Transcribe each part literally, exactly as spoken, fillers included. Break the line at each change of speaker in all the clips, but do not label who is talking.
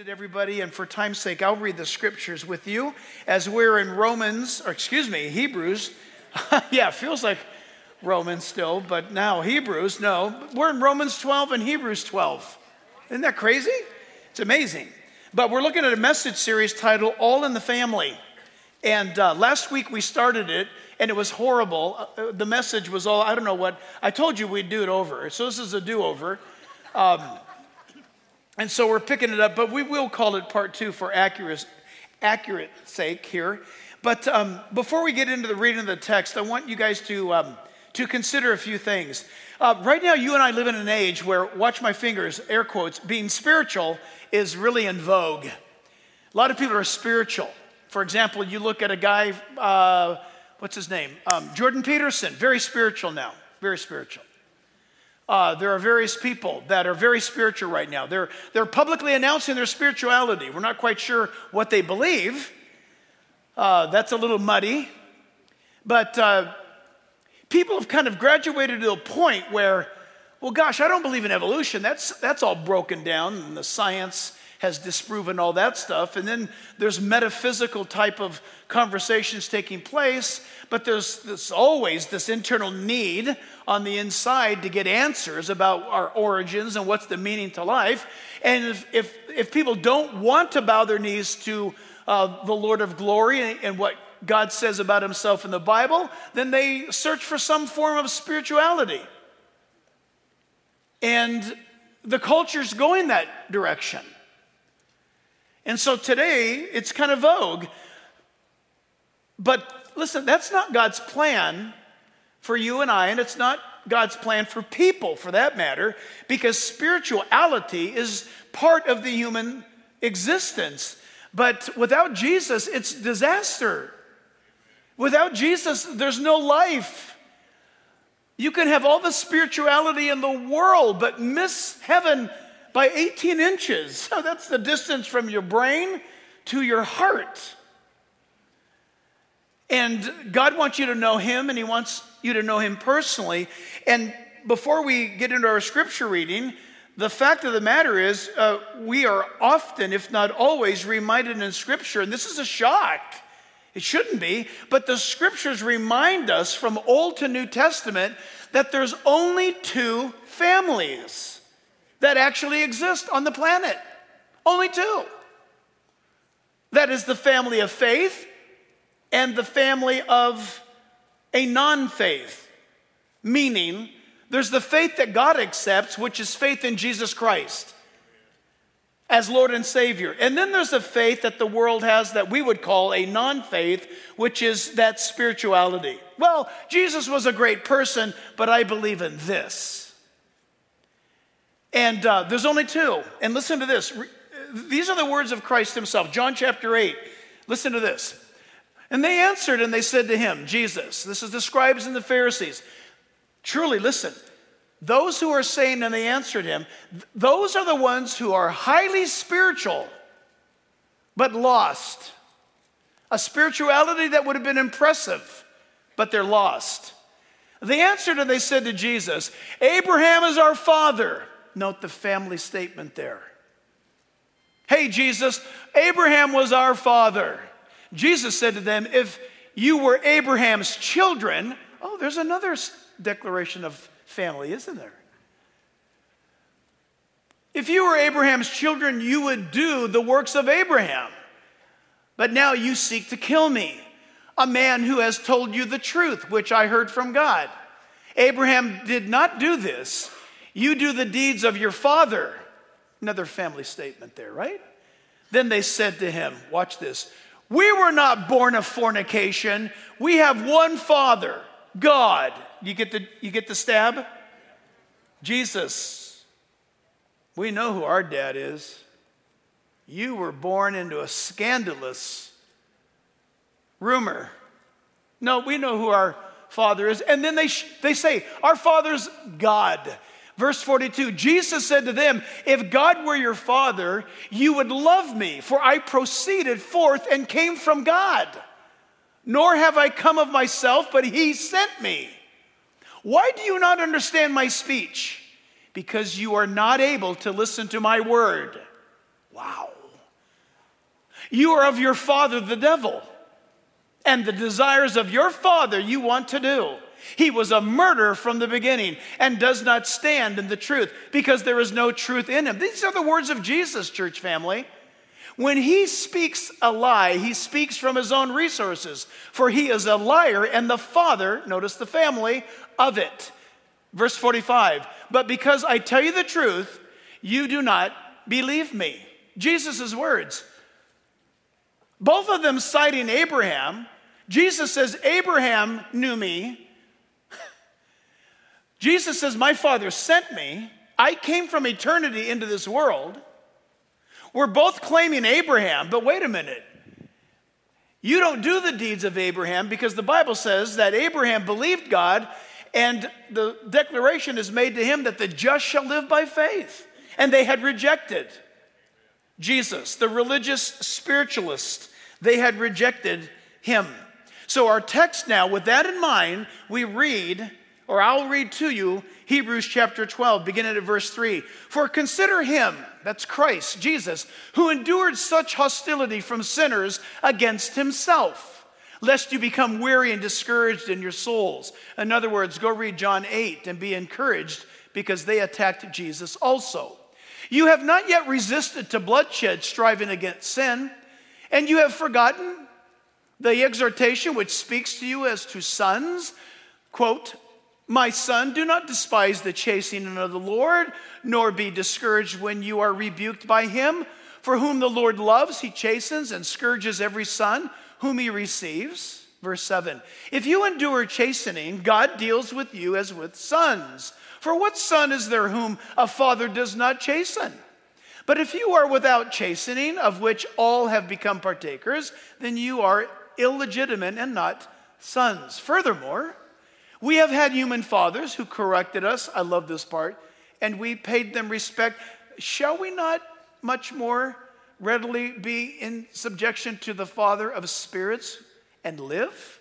Seated, everybody, and for time's sake, I'll read the scriptures with you as we're in Romans, or excuse me, Hebrews. Yeah, it feels like Romans still, but now Hebrews. No, we're in Romans twelve and Hebrews twelve. Isn't that crazy? It's amazing. But we're looking at a message series titled All in the Family. And uh, last week we started it, and it was horrible. Uh, the message was all, I don't know what, I told you we'd do it over. So this is a do-over. Um, And so we're picking it up, but we will call it part two for accurate, accurate sake here. But um, before we get into the reading of the text, I want you guys to um, to consider a few things. Uh, right now, you and I live in an age where, watch my fingers, air quotes, being spiritual is really in vogue. A lot of people are spiritual. For example, you look at a guy, uh, what's his name? Um, Jordan Peterson, very spiritual now, very spiritual. Uh, there are various people that are very spiritual right now. They're, they're publicly announcing their spirituality. We're not quite sure what they believe. Uh, that's a little muddy. But uh, people have kind of graduated to a point where, well, gosh, I don't believe in evolution. That's, that's all broken down, and the science has disproven all that stuff. And then there's metaphysical type of conversations taking place, but there's, there's always this internal need on the inside to get answers about our origins and what's the meaning to life. And if if, if people don't want to bow their knees to uh, the Lord of glory and, and what God says about himself in the Bible, then they search for some form of spirituality. And the culture's going that direction. And so today, it's kind of vogue. But listen, that's not God's plan for you and I, and it's not God's plan for people, for that matter, because spirituality is part of the human existence. But without Jesus, it's disaster. Without Jesus, there's no life. You can have all the spirituality in the world, but miss heaven by eighteen inches. So that's the distance from your brain to your heart. And God wants you to know him, and he wants you to know him personally. And before we get into our scripture reading, the fact of the matter is uh, we are often, if not always, reminded in scripture, and this is a shock. It shouldn't be, but the scriptures remind us from Old to New Testament that there's only two families that actually exist on the planet. Only two. That is the family of faith and the family of a non-faith. Meaning, there's the faith that God accepts, which is faith in Jesus Christ as Lord and Savior. And then there's a faith that the world has that we would call a non-faith, which is that spirituality. Well, Jesus was a great person, but I believe in this. And uh, there's only two. And listen to this. These are the words of Christ himself. John chapter eight. Listen to this. And they answered and they said to him, Jesus, this is the scribes and the Pharisees. Truly, listen. Those who are saying, and they answered him, those are the ones who are highly spiritual, but lost. A spirituality that would have been impressive, but they're lost. They answered and they said to Jesus, Abraham is our father. Note the family statement there. Hey, Jesus, Abraham was our father. Jesus said to them, if you were Abraham's children, oh, there's another declaration of family, isn't there? If you were Abraham's children, you would do the works of Abraham. But now you seek to kill me, a man who has told you the truth, which I heard from God. Abraham did not do this. You do the deeds of your father. Another family statement there, right? Then they said to him, watch this. We were not born of fornication. We have one Father, God. You get the, you get the stab? Jesus. We know who our dad is. You were born into a scandalous rumor. No, we know who our Father is. And then they, sh- they say, our Father's God. Verse forty-two, Jesus said to them, if God were your father, you would love me, for I proceeded forth and came from God. Nor have I come of myself, but he sent me. Why do you not understand my speech? Because you are not able to listen to my word. Wow. You are of your father, the devil, and the desires of your father you want to do. He was a murderer from the beginning and does not stand in the truth because there is no truth in him. These are the words of Jesus, church family. When he speaks a lie, he speaks from his own resources, for he is a liar and the father, notice the family, of it. Verse forty-five, but because I tell you the truth, you do not believe me. Jesus' words. Both of them citing Abraham. Jesus says, Abraham knew me. Jesus says, my Father sent me. I came from eternity into this world. We're both claiming Abraham, but wait a minute. You don't do the deeds of Abraham because the Bible says that Abraham believed God, and the declaration is made to him that the just shall live by faith. And they had rejected Jesus, the religious spiritualist. They had rejected him. So our text now, with that in mind, we read, or I'll read to you, Hebrews chapter twelve, beginning at verse three. For consider him, that's Christ, Jesus, who endured such hostility from sinners against himself, lest you become weary and discouraged in your souls. In other words, go read John eight and be encouraged because they attacked Jesus also. You have not yet resisted to bloodshed, striving against sin, and you have forgotten the exhortation which speaks to you as to sons. Quote, my son, do not despise the chastening of the Lord, nor be discouraged when you are rebuked by him. For whom the Lord loves, he chastens and scourges every son whom he receives. Verse seven, if you endure chastening, God deals with you as with sons. For what son is there whom a father does not chasten? But if you are without chastening, of which all have become partakers, then you are illegitimate and not sons. Furthermore, we have had human fathers who corrected us. I love this part. And we paid them respect. Shall we not much more readily be in subjection to the Father of spirits and live?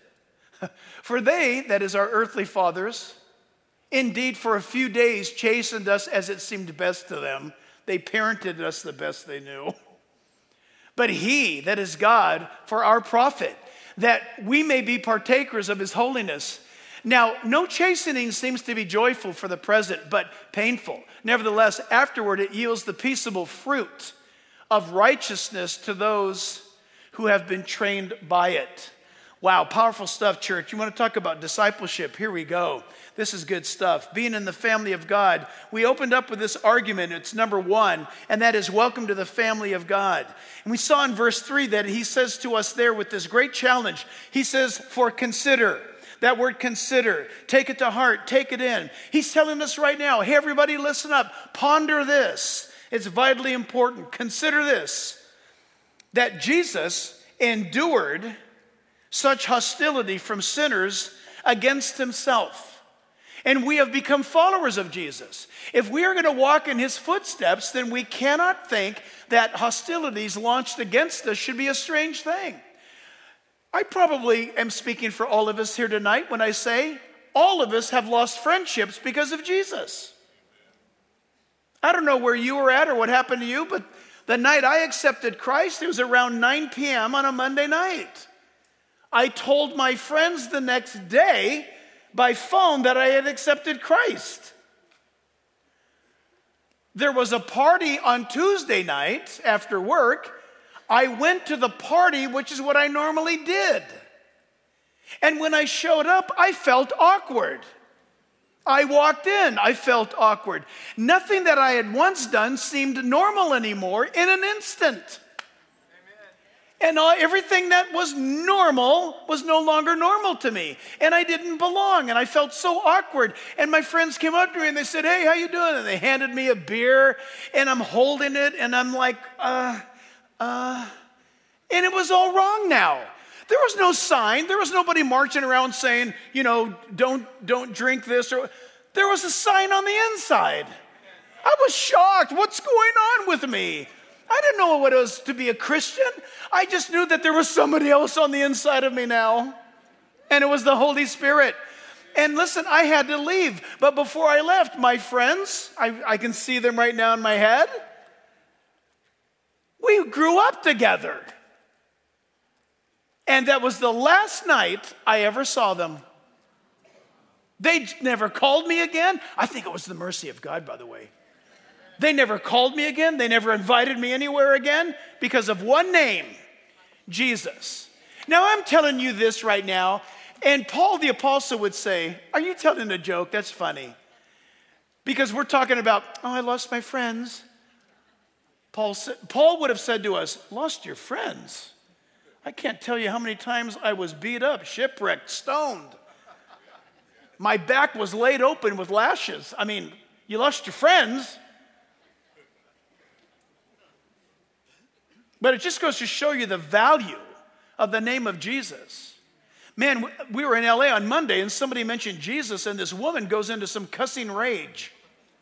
For they, that is our earthly fathers, indeed for a few days chastened us as it seemed best to them. They parented us the best they knew. But he, that is God, for our profit, that we may be partakers of his holiness. Now, no chastening seems to be joyful for the present, but painful. Nevertheless, afterward it yields the peaceable fruit of righteousness to those who have been trained by it. Wow, powerful stuff, church. You want to talk about discipleship? Here we go. This is good stuff. Being in the family of God. We opened up with this argument. It's number one, and that is welcome to the family of God. And we saw in verse three that he says to us there with this great challenge. He says, for consider. That word consider. Take it to heart. Take it in. He's telling us right now, hey, everybody, listen up. Ponder this. It's vitally important. Consider this. That Jesus endured such hostility from sinners against himself. And we have become followers of Jesus. If we are going to walk in his footsteps, then we cannot think that hostilities launched against us should be a strange thing. I probably am speaking for all of us here tonight when I say all of us have lost friendships because of Jesus. I don't know where you were at or what happened to you, but the night I accepted Christ, it was around nine p.m. on a Monday night. I told my friends the next day by phone that I had accepted Christ. There was a party on Tuesday night after work. I went to the party, which is what I normally did. And when I showed up, I felt awkward. I walked in, I felt awkward. Nothing that I had once done seemed normal anymore in an instant. And all, everything that was normal was no longer normal to me. And I didn't belong, and I felt so awkward. And my friends came up to me and they said, hey, how you doing? And they handed me a beer, and I'm holding it, and I'm like, uh, uh, and it was all wrong now. There was no sign. There was nobody marching around saying, you know, don't, don't drink this. Or there was a sign on the inside. I was shocked. What's going on with me? I didn't know what it was to be a Christian. I just knew that there was somebody else on the inside of me now. And it was the Holy Spirit. And listen, I had to leave. But before I left, my friends, I, I can see them right now in my head. We grew up together. And that was the last night I ever saw them. They never called me again. I think it was the mercy of God, by the way. They never called me again. They never invited me anywhere again because of one name, Jesus. Now, I'm telling you this right now, and Paul the Apostle would say, are you telling a joke? That's funny. Because we're talking about, oh, I lost my friends. Paul, sa- Paul would have said to us, lost your friends? I can't tell you how many times I was beat up, shipwrecked, stoned. My back was laid open with lashes. I mean, you lost your friends. But it just goes to show you the value of the name of Jesus. Man, we were in L A on Monday and somebody mentioned Jesus and this woman goes into some cussing rage.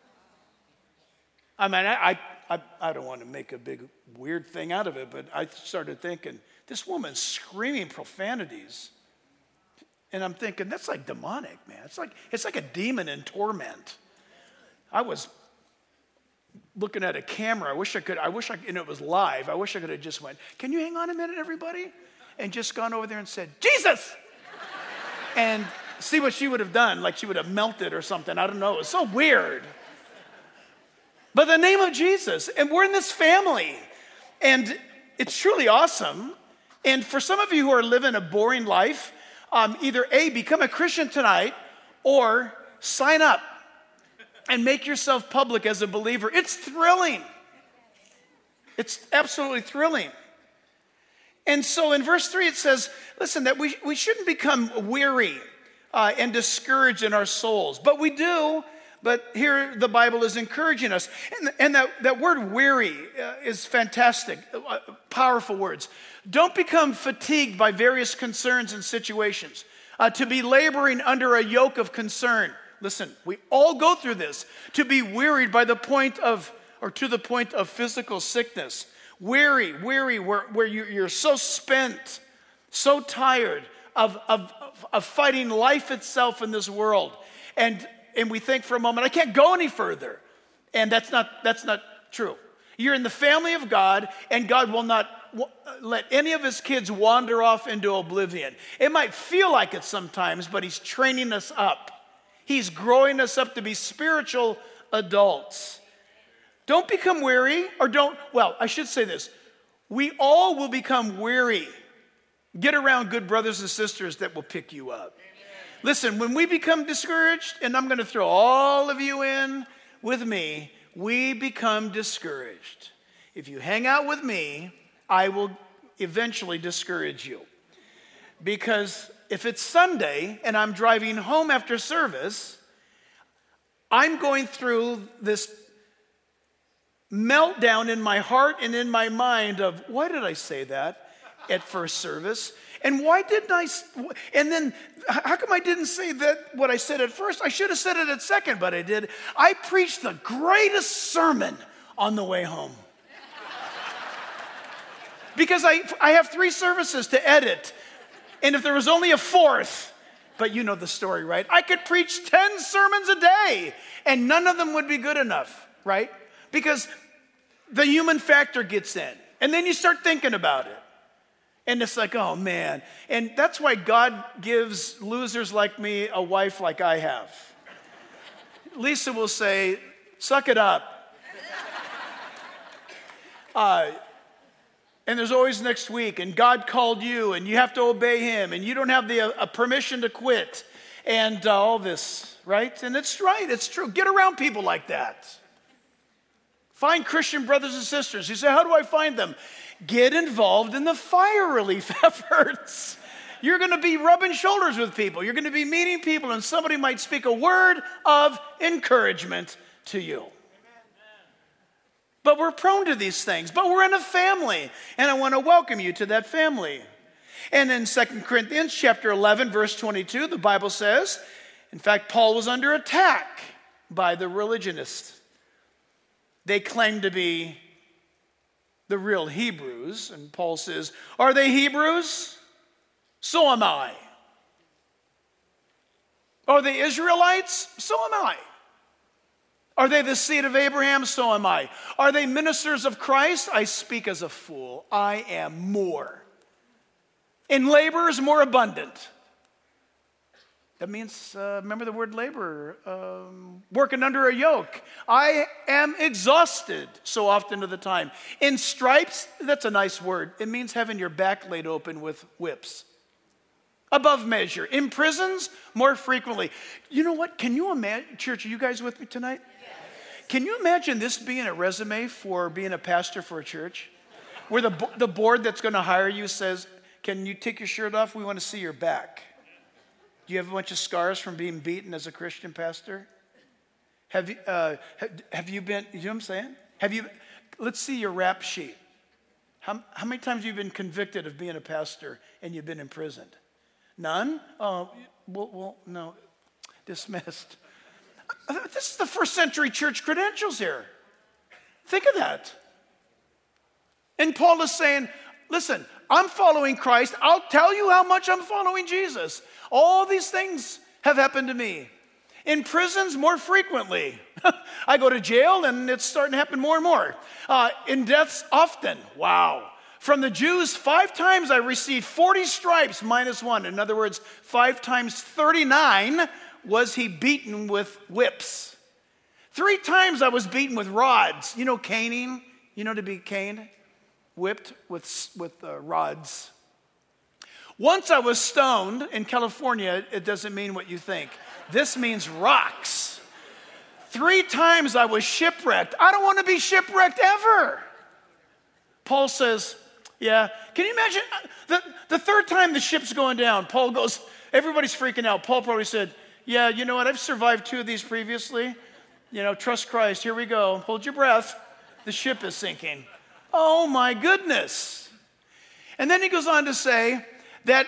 I mean, I, I, I don't want to make a big weird thing out of it, but I started thinking, this woman's screaming profanities. And I'm thinking, that's like demonic, man. It's like, it's like a demon in torment. I was looking at a camera. I wish I could, I wish I, and it was live. I wish I could have just went, can you hang on a minute, everybody? And just gone over there and said, Jesus! And see what she would have done, like she would have melted or something. I don't know. It was so weird. But the name of Jesus, and we're in this family, and it's truly awesome. And for some of you who are living a boring life, um, either A, become a Christian tonight, or sign up and make yourself public as a believer. It's thrilling. It's absolutely thrilling. And so in verse three it says, listen, that we, we shouldn't become weary uh, and discouraged in our souls. But we do, but here the Bible is encouraging us. And, and that, that word weary uh, is fantastic, uh, powerful words. Don't become fatigued by various concerns and situations. Uh, to be laboring under a yoke of concern. Listen, we all go through this. To be wearied by the point of, or to the point of physical sickness. Weary, weary, where, where you, you're so spent, so tired of, of, of fighting life itself in this world. And, and we think for a moment, I can't go any further. And that's not, that's not true. You're in the family of God, and God will not let any of his kids wander off into oblivion. It might feel like it sometimes, but he's training us up. He's growing us up to be spiritual adults. Don't become weary, or don't, well, I should say this. We all will become weary. Get around good brothers and sisters that will pick you up. Amen. Listen, when we become discouraged, and I'm going to throw all of you in with me, we become discouraged. If you hang out with me, I will eventually discourage you. Because if it's Sunday and I'm driving home after service, I'm going through this meltdown in my heart and in my mind of, why did I say that at first service? And why didn't I, and then how come I didn't say that what I said at first? I should have said it at second, but I did. I preached the greatest sermon on the way home. Because I, I have three services to edit. And if there was only a fourth, but you know the story, right? I could preach ten sermons a day and none of them would be good enough, right? Because the human factor gets in. And then you start thinking about it. And it's like, oh man. And that's why God gives losers like me a wife like I have. Lisa will say, suck it up. Uh, and there's always next week, and God called you, and you have to obey him, and you don't have the uh, permission to quit, and uh, all this, right? And it's right, it's true. Get around people like that. Find Christian brothers and sisters. You say, how do I find them? Get involved in the fire relief efforts. You're going to be rubbing shoulders with people. You're going to be meeting people, and somebody might speak a word of encouragement to you. But we're prone to these things. But we're in a family, and I want to welcome you to that family. And in Second Corinthians chapter eleven, verse twenty-two, the Bible says, in fact, Paul was under attack by the religionists. They claimed to be the real Hebrews. And Paul says, are they Hebrews? So am I. Are they Israelites? So am I. Are they the seed of Abraham? So am I. Are they ministers of Christ? I speak as a fool. I am more. In laborers more abundant. That means, uh, remember the word labor, um, working under a yoke. I am exhausted so often of the time. In stripes, that's a nice word. It means having your back laid open with whips. Above measure. In prisons, more frequently. You know what? Can you imagine, church, are you guys with me tonight? Yes. Can you imagine this being a resume for being a pastor for a church? Where the, the board that's going to hire you says, can you take your shirt off? We want to see your back. Do you have a bunch of scars from being beaten as a Christian pastor? Have you, uh, have you been, you know what I'm saying? Have you, let's see your rap sheet. How, how many times have you been convicted of being a pastor and you've been imprisoned? None? Oh, well, well no, dismissed. This is the first century church credentials here. Think of that. And Paul is saying, listen, I'm following Christ. I'll tell you how much I'm following Jesus. All these things have happened to me. In prisons, more frequently. I go to jail, and it's starting to happen more and more. Uh, in deaths, often. Wow. From the Jews, five times I received forty stripes minus one. In other words, five times thirty-nine was he beaten with whips. Three times I was beaten with rods. You know caning? You know to be caned? Whipped with, with uh, rods. Once I was stoned in California. It doesn't mean what you think. This means rocks. Three times I was shipwrecked. I don't want to be shipwrecked ever. Paul says, yeah, can you imagine? The, the third time the ship's going down, Paul goes, everybody's freaking out. Paul probably said, yeah, you know what? I've survived two of these previously. You know, trust Christ. Here we go. Hold your breath. The ship is sinking. Oh my goodness. And then he goes on to say that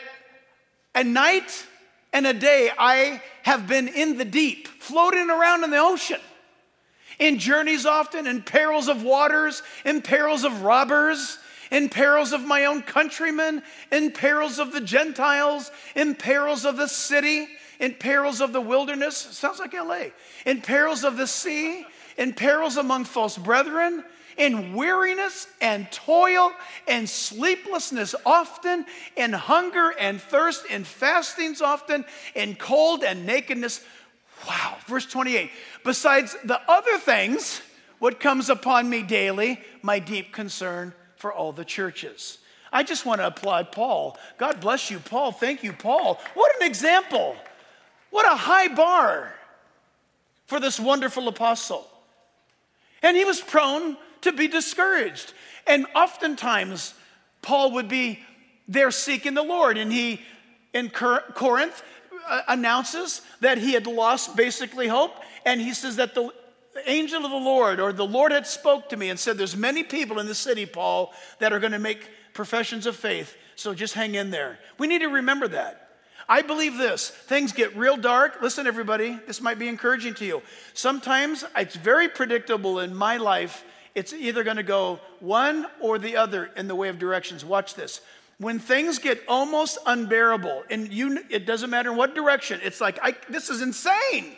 a night and a day I have been in the deep, floating around in the ocean, in journeys often, in perils of waters, in perils of robbers, in perils of my own countrymen, in perils of the Gentiles, in perils of the city, in perils of the wilderness. Sounds like L A. In perils of the sea, in perils among false brethren, in weariness and toil and sleeplessness often, in hunger and thirst, in fastings often, in cold and nakedness. Wow. Verse twenty-eight. Besides the other things, what comes upon me daily, my deep concern for all the churches. I just want to applaud Paul. God bless you, Paul. Thank you, Paul. What an example. What a high bar for this wonderful apostle. And he was prone to be discouraged. And oftentimes, Paul would be there seeking the Lord. And he, in Corinth, uh, announces that he had lost basically hope. And he says that the angel of the Lord, or the Lord had spoke to me and said, there's many people in the city, Paul, that are going to make professions of faith. So just hang in there. We need to remember that. I believe this. Things get real dark. Listen, everybody, this might be encouraging to you. Sometimes it's very predictable in my life. It's either going to go one or the other in the way of directions. Watch this. When things get almost unbearable, and you, it doesn't matter in what direction, it's like, I, this is insane.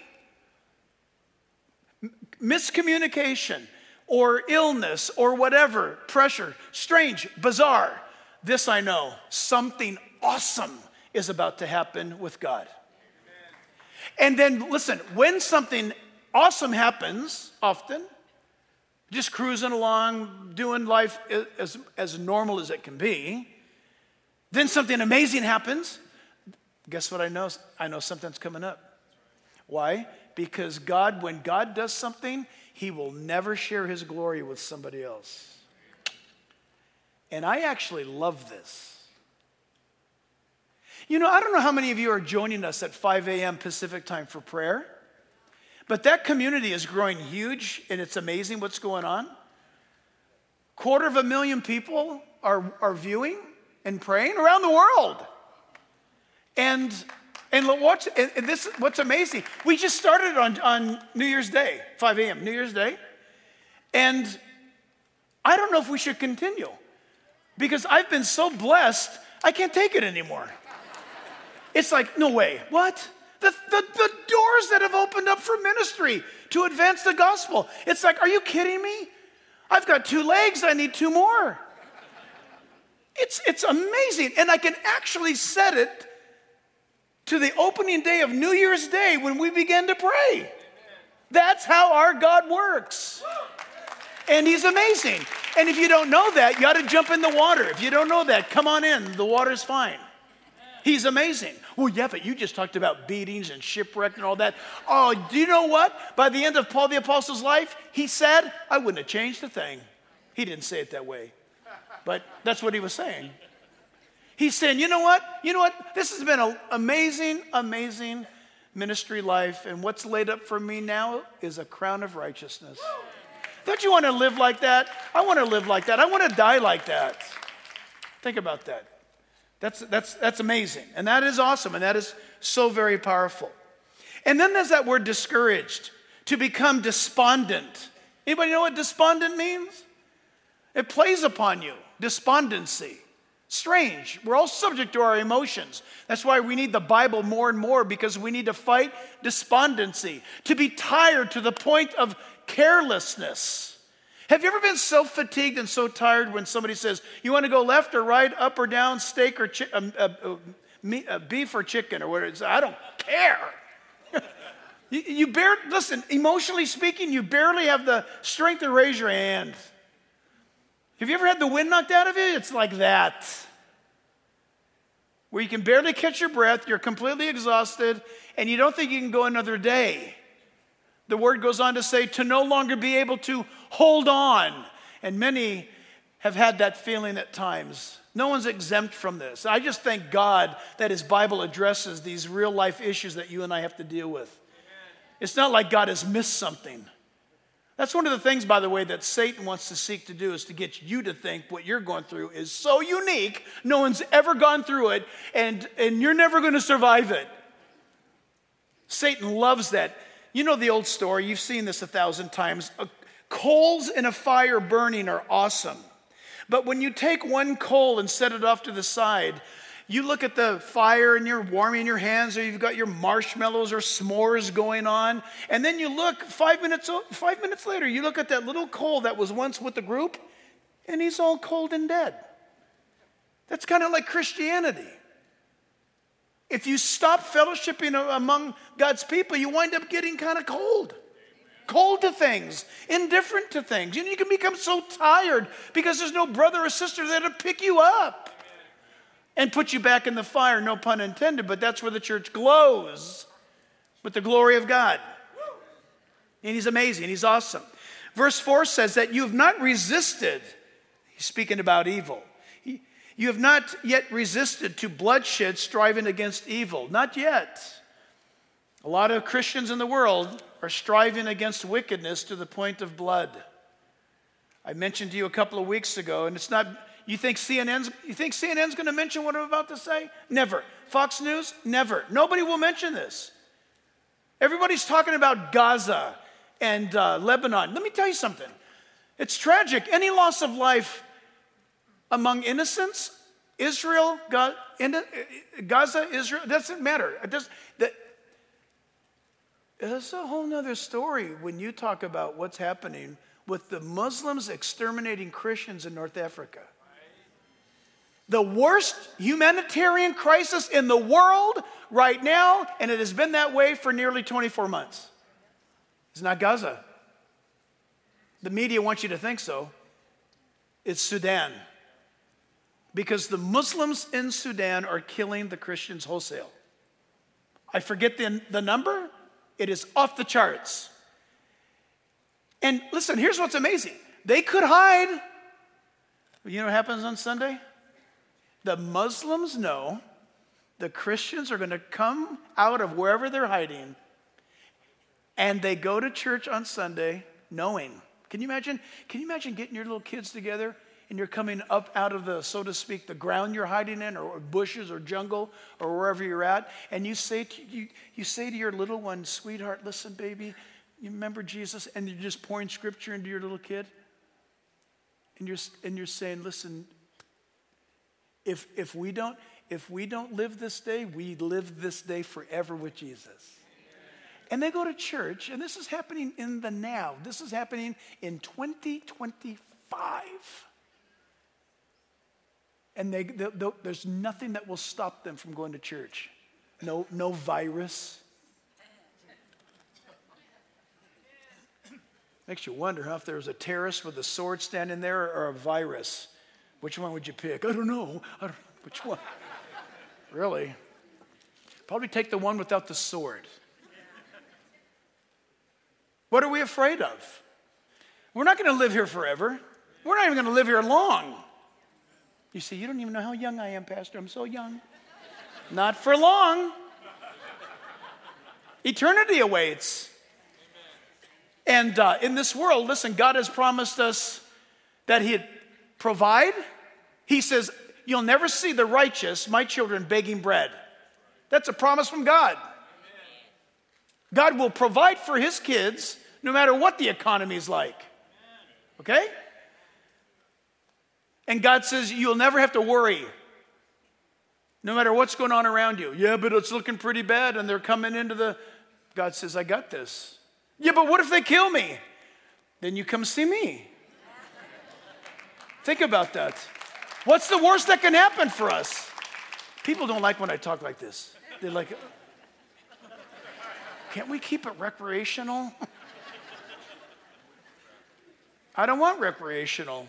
Miscommunication or illness or whatever, pressure, strange, bizarre. This I know, something awesome is about to happen with God. And then listen, when something awesome happens, often, just cruising along, doing life as, as normal as it can be, then something amazing happens. Guess what I know? I know something's coming up. Why? Because God, when God does something, he will never share his glory with somebody else. And I actually love this. You know, I don't know how many of you are joining us at five a.m. Pacific time for prayer, but that community is growing huge, and it's amazing what's going on. Quarter of a million people are, are viewing and praying around the world. And and watch, and this what's amazing. We just started on, on New Year's Day, five a.m., New Year's Day. And I don't know if we should continue, because I've been so blessed, I can't take it anymore. It's like, no way. What? The, the, the doors that have opened up for ministry to advance the gospel. It's like, are you kidding me? I've got two legs. I need two more. It's It's, it's amazing. And I can actually set it to the opening day of New Year's Day when we begin to pray. That's how our God works. And he's amazing. And if you don't know that, you ought to jump in the water. If you don't know that, come on in. The water's fine. He's amazing. Well, yeah, but you just talked about beatings and shipwreck and all that. Oh, do you know what? By the end of Paul the Apostle's life, he said, I wouldn't have changed a thing. He didn't say it that way, but that's what he was saying. He's saying, you know what? You know what? This has been an amazing, amazing ministry life, and what's laid up for me now is a crown of righteousness. Don't you want to live like that? I want to live like that. I want to die like that. Think about that. That's, that's, that's amazing. And that is awesome. And that is so very powerful. And then there's that word discouraged, to become despondent. Anybody know what despondent means? It plays upon you. Despondency. Strange. We're all subject to our emotions. That's why we need the Bible more and more, because we need to fight despondency. To be tired to the point of carelessness. Have you ever been so fatigued and so tired when somebody says, you want to go left or right, up or down, steak or chi- uh, uh, uh, meat, uh, beef or chicken or whatever it is? I don't care. you, you barely, listen, emotionally speaking, you barely have the strength to raise your hand. Have you ever had the wind knocked out of you? It's like that. Where you can barely catch your breath, you're completely exhausted, and you don't think you can go another day. The word goes on to say to no longer be able to hold on. And many have had that feeling at times. No one's exempt from this. I just thank God that his Bible addresses these real life issues that you and I have to deal with. Amen. It's not like God has missed something. That's one of the things, by the way, that Satan wants to seek to do, is to get you to think what you're going through is so unique, no one's ever gone through it, and, and you're never going to survive it. Satan loves that. You know the old story, you've seen this a thousand times. Uh, coals in a fire burning are awesome. But when you take one coal and set it off to the side, you look at the fire and you're warming your hands, or you've got your marshmallows or s'mores going on. And then you look five minutes, five minutes later, you look at that little coal that was once with the group, and he's all cold and dead. That's kind of like Christianity. If you stop fellowshipping among God's people, you wind up getting kind of cold. Cold to things, indifferent to things. You know, you can become so tired because there's no brother or sister there to pick you up and put you back in the fire, no pun intended, but that's where the church glows with the glory of God. And he's amazing, he's awesome. Verse four says that you have not resisted, he's speaking about evil. You have not yet resisted to bloodshed, striving against evil. Not yet. A lot of Christians in the world are striving against wickedness to the point of blood. I mentioned to you a couple of weeks ago, and it's not, you think C N N's, you think C N N's going to mention what I'm about to say? Never. Fox News? Never. Nobody will mention this. Everybody's talking about Gaza and uh, Lebanon. Let me tell you something. It's tragic. Any loss of life among innocents, Israel, God, Gaza, Israel, it doesn't matter. It does, that, it's a whole nother story when you talk about what's happening with the Muslims exterminating Christians in North Africa. The worst humanitarian crisis in the world right now, and it has been that way for nearly twenty-four months. It's not Gaza. The media wants you to think so. It's Sudan. Because the Muslims in Sudan are killing the Christians wholesale. I forget the, the number. It is off the charts. And listen, here's what's amazing. They could hide. You know what happens on Sunday? The Muslims know the Christians are going to come out of wherever they're hiding, and they go to church on Sunday knowing. Can you imagine? Can you imagine getting your little kids together? And you're coming up out of the, so to speak, the ground you're hiding in, or, or bushes or jungle or wherever you're at, and you say to you, you say to your little one, sweetheart, listen, baby, you remember Jesus? And you're just pouring scripture into your little kid, and you're and you're saying, listen, if if we don't if we don't live this day, we live this day forever with Jesus. And they go to church, and this is happening in the now. This is happening in twenty twenty-five. And they, they, they, there's nothing that will stop them from going to church. No, no virus. Makes you wonder, huh, if there was a terrorist with a sword standing there or a virus. Which one would you pick? I don't know. I don't know. Which one? Really? Probably take the one without the sword. What are we afraid of? We're not going to live here forever. We're not even going to live here long. You say, you don't even know how young I am, Pastor. I'm so young. Not for long. Eternity awaits. And uh, in this world, listen, God has promised us that he'd provide. He says, you'll never see the righteous, my children, begging bread. That's a promise from God. God will provide for his kids no matter what the economy is like. Okay? And God says, you'll never have to worry. No matter what's going on around you. Yeah, but it's looking pretty bad and they're coming into the... God says, I got this. Yeah, but what if they kill me? Then you come see me. Think about that. What's the worst that can happen for us? People don't like when I talk like this. They're like, can't we keep it recreational? I don't want recreational.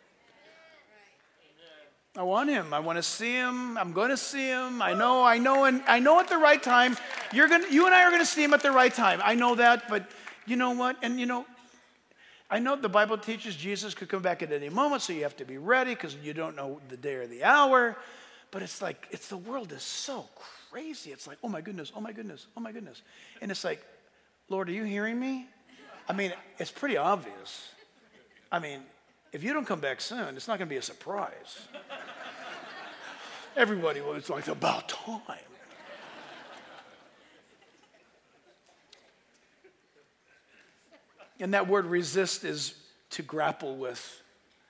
I want him. I want to see him. I'm going to see him. I know, I know, and I know at the right time. You're going you and I are going to see him at the right time. I know that, but you know what? And you know, I know the Bible teaches Jesus could come back at any moment, so you have to be ready because you don't know the day or the hour. But it's like, it's the world is so crazy. It's like, oh my goodness, oh my goodness, oh my goodness. And it's like, Lord, are you hearing me? I mean, it's pretty obvious. I mean, if you don't come back soon, it's not going to be a surprise. Everybody was like, about time. And that word resist is to grapple with.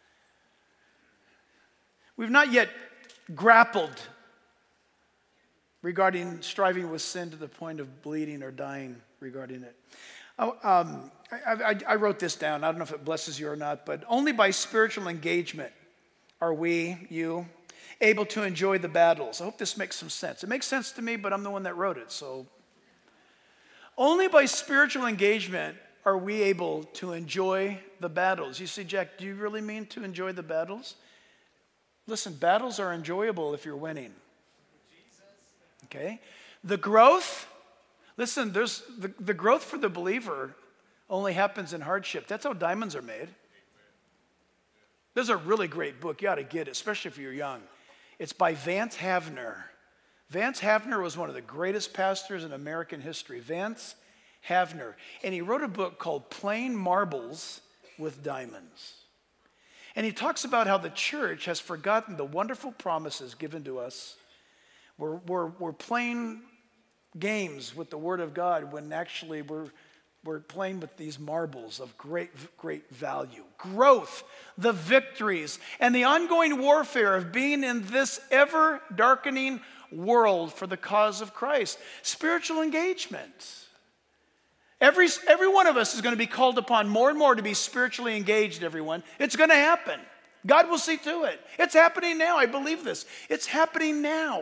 We've not yet grappled regarding striving with sin to the point of bleeding or dying regarding it. Oh, um, I, I, I wrote this down. I don't know if it blesses you or not, but only by spiritual engagement are we, you, able to enjoy the battles. I hope this makes some sense. It makes sense to me, but I'm the one that wrote it. So, only by spiritual engagement are we able to enjoy the battles. You see, Jack, do you really mean to enjoy the battles? Listen, battles are enjoyable if you're winning. Okay? The growth, listen, there's the, the growth for the believer only happens in hardship. That's how diamonds are made. There's a really great book. You ought to get it, especially if you're young. It's by Vance Havner. Vance Havner was one of the greatest pastors in American history. Vance Havner. And he wrote a book called Plain Marbles with Diamonds. And he talks about how the church has forgotten the wonderful promises given to us. We're, we're, we're playing games with the Word of God when actually we're, we're playing with these marbles of great, great value. Growth, the victories, and the ongoing warfare of being in this ever-darkening world for the cause of Christ. Spiritual engagement. Every, every one of us is going to be called upon more and more to be spiritually engaged, everyone. It's going to happen. God will see to it. It's happening now. I believe this. It's happening now.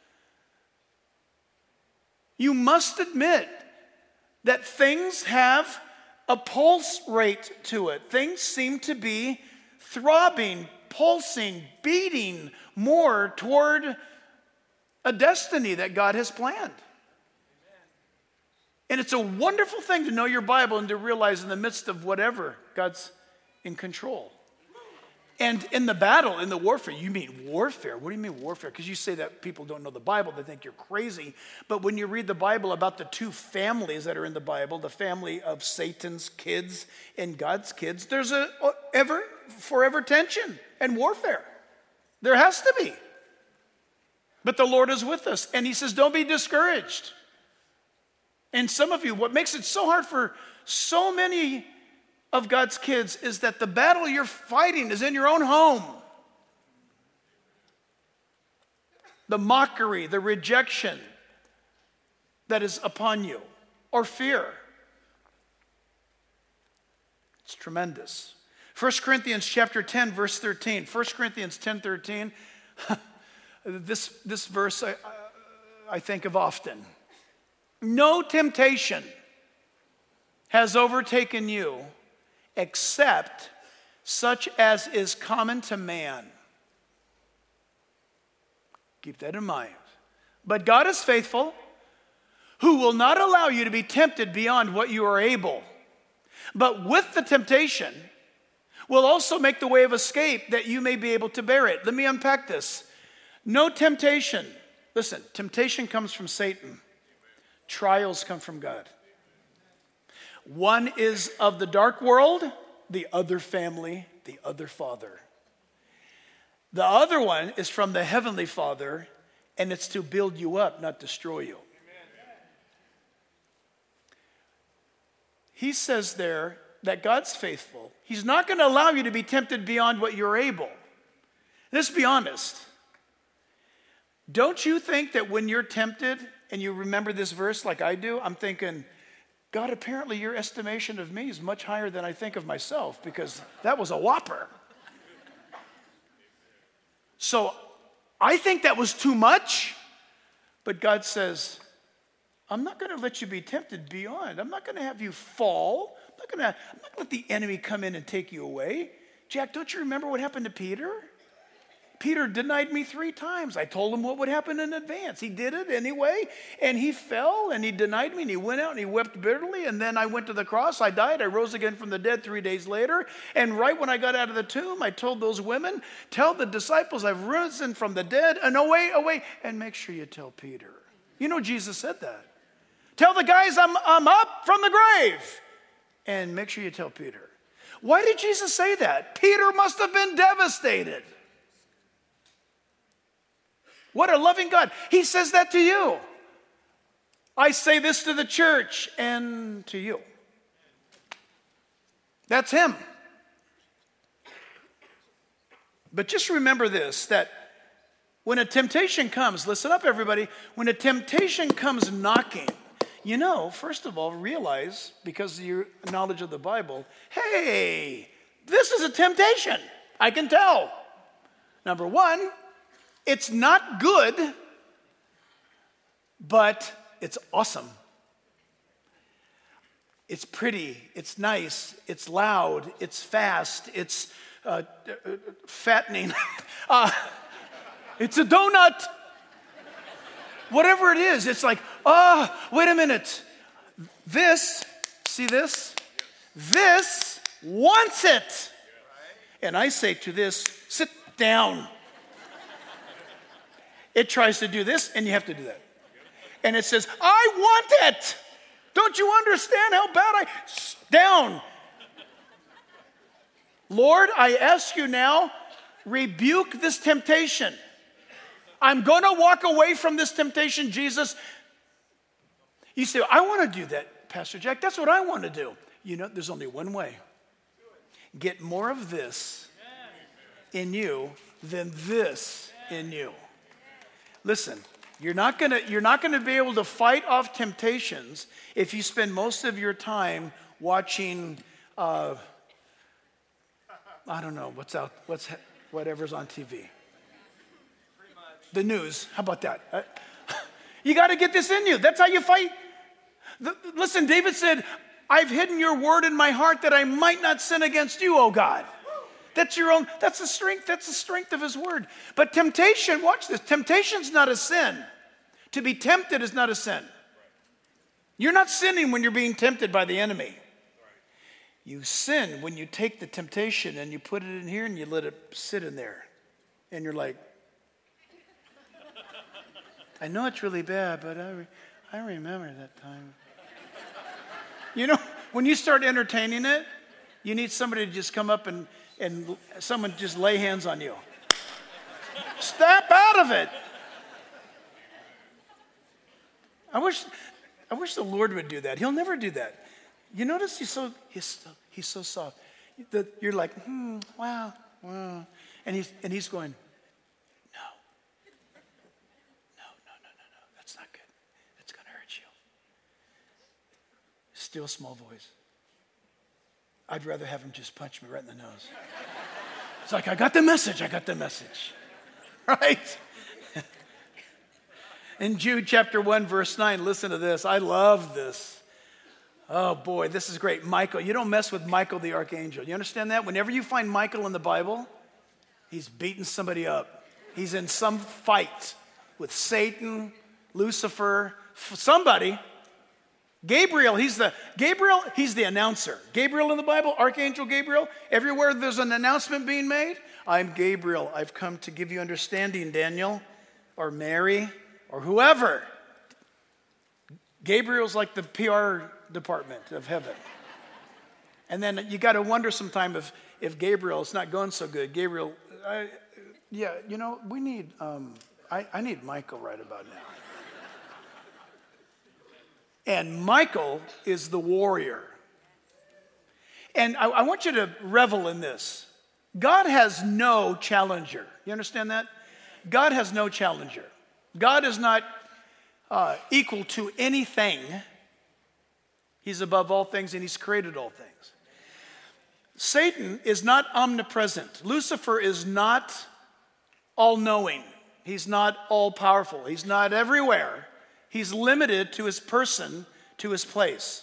You must admit that things have a pulse rate to it. Things seem to be throbbing, pulsing, beating more toward a destiny that God has planned. And it's a wonderful thing to know your Bible and to realize in the midst of whatever, God's in control. And in the battle, in the warfare, you mean warfare? What do you mean warfare? Because you say that people don't know the Bible, they think you're crazy. But when you read the Bible about the two families that are in the Bible, the family of Satan's kids and God's kids, there's a ever, forever tension and warfare. There has to be. But the Lord is with us. And he says, don't be discouraged. And some of you, what makes it so hard for so many of God's kids is that the battle you're fighting is in your own home. The mockery, the rejection that is upon you, or fear. It's tremendous. First Corinthians chapter ten, verse thirteen. First Corinthians ten, thirteen. this, this verse I, I think of often. No temptation has overtaken you except such as is common to man. Keep that in mind. But God is faithful, who will not allow you to be tempted beyond what you are able. But with the temptation, will also make the way of escape that you may be able to bear it. Let me unpack this. No temptation. Listen, temptation comes from Satan. Trials come from God. One is of the dark world, the other family, the other father. The other one is from the heavenly Father, and it's to build you up, not destroy you. He says there that God's faithful. He's not going to allow you to be tempted beyond what you're able. Let's be honest. Don't you think that when you're tempted, and you remember this verse like I do, I'm thinking, God, apparently your estimation of me is much higher than I think of myself, because that was a whopper. So I think that was too much, but God says, I'm not going to let you be tempted beyond. I'm not going to have you fall. I'm not going to, I'm not going to let the enemy come in and take you away. Jack, don't you remember what happened to Peter? Peter denied me three times. I told him what would happen in advance. He did it anyway, and he fell, and he denied me, and he went out, and he wept bitterly, and then I went to the cross. I died. I rose again from the dead three days later, and right when I got out of the tomb, I told those women, tell the disciples I've risen from the dead, and away, away, and make sure you tell Peter. You know Jesus said that. Tell the guys I'm, I'm up from the grave, and make sure you tell Peter. Why did Jesus say that? Peter must have been devastated. What a loving God. He says that to you. I say this to the church and to you. That's him. But just remember this, that when a temptation comes, listen up everybody, when a temptation comes knocking, you know, first of all, realize, because of your knowledge of the Bible, hey, this is a temptation. I can tell. Number one, it's not good, but it's awesome. It's pretty, it's nice, it's loud, it's fast, it's uh, uh, fattening. uh, it's a donut. Whatever it is, it's like, oh, wait a minute. This, see this? This wants it. And I say to this, sit down. It tries to do this, and you have to do that. And it says, I want it. Don't you understand how bad I... Down. Lord, I ask you now, rebuke this temptation. I'm going to walk away from this temptation, Jesus. You say, I want to do that, Pastor Jack. That's what I want to do. You know, there's only one way. Get more of this in you than this in you. Listen, you're not gonna you're not gonna be able to fight off temptations if you spend most of your time watching. Uh, I don't know what's out, what's whatever's on T V. The news. How about that? Uh, you got to get this in you. That's how you fight. The, listen, David said, "I've hidden your word in my heart that I might not sin against you, O God." That's your own, that's the strength, that's the strength of his word. But temptation, watch this, temptation's not a sin. To be tempted is not a sin. You're not sinning when you're being tempted by the enemy. You sin when you take the temptation and you put it in here and you let it sit in there. And you're like, I know it's really bad, but I, re- I remember that time. You know, when you start entertaining it, you need somebody to just come up and and someone just lay hands on you. Snap out of it. I wish, I wish the Lord would do that. He'll never do that. You notice he's so he's so, he's so soft. The, you're like, hmm, wow, wow, and he's and he's going, no, no, no, no, no, no. That's not good. It's gonna hurt you. Still small voice. I'd rather have him just punch me right in the nose. It's like, I got the message, I got the message. right? In Jude chapter one, verse nine, listen to this. I love this. Oh boy, this is great. Michael, you don't mess with Michael the archangel. You understand that? Whenever you find Michael in the Bible, he's beating somebody up. He's in some fight with Satan, Lucifer, somebody. Gabriel, he's the Gabriel, he's the announcer. Gabriel in the Bible, Archangel Gabriel, everywhere there's an announcement being made, I'm Gabriel. I've come to give you understanding, Daniel, or Mary, or whoever. Gabriel's like the P R department of heaven. And then you got to wonder sometime if, if Gabriel is not going so good. Gabriel, I, yeah, you know, we need, um, I, I need Michael right about now. And Michael is the warrior. And I, I want you to revel in this. God has no challenger. You understand that? God has no challenger. God is not uh, equal to anything. He's above all things and he's created all things. Satan is not omnipresent. Lucifer is not all-knowing. He's not all-powerful. He's not everywhere. He's limited to his person, to his place.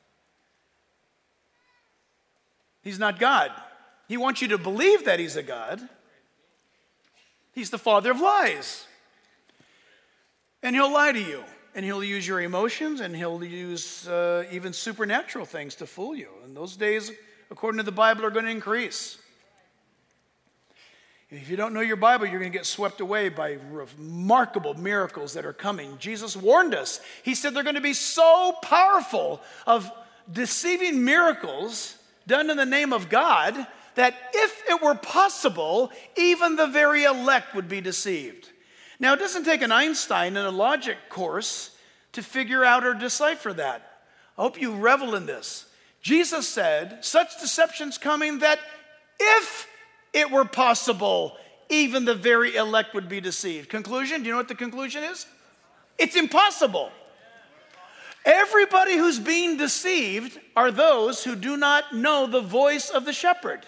He's not God. He wants you to believe that he's a God. He's the father of lies. And he'll lie to you. And he'll use your emotions, and he'll use uh, even supernatural things to fool you. And those days, according to the Bible, are going to increase. If you don't know your Bible, you're going to get swept away by remarkable miracles that are coming. Jesus warned us. He said they're going to be so powerful of deceiving miracles done in the name of God that if it were possible, even the very elect would be deceived. Now, it doesn't take an Einstein in a logic course to figure out or decipher that. I hope you revel in this. Jesus said, such deception's coming that if it were possible, even the very elect would be deceived. Conclusion, do you know what the conclusion is? It's impossible. Everybody who's being deceived are those who do not know the voice of the shepherd.